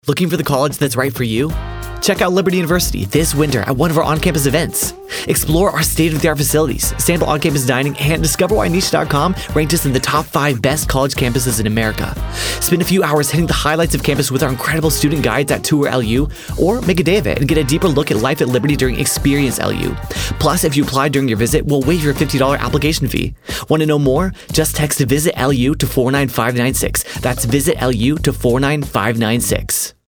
Looking for the college that's right for you? Check out Liberty University this winter at one of our on-campus events. Explore our state-of-the-art facilities, sample on-campus dining, and discover why Niche.com ranked us in the top 5 best college campuses in America. Spend a few hours hitting the highlights of campus with our incredible student guides at Tour LU, or make a day of it and get a deeper look at life at Liberty during Experience LU. Plus, if you apply during your visit, we'll waive your $50 application fee. Want to know more? Just text Visit LU to 49596. That's Visit LU to 49596.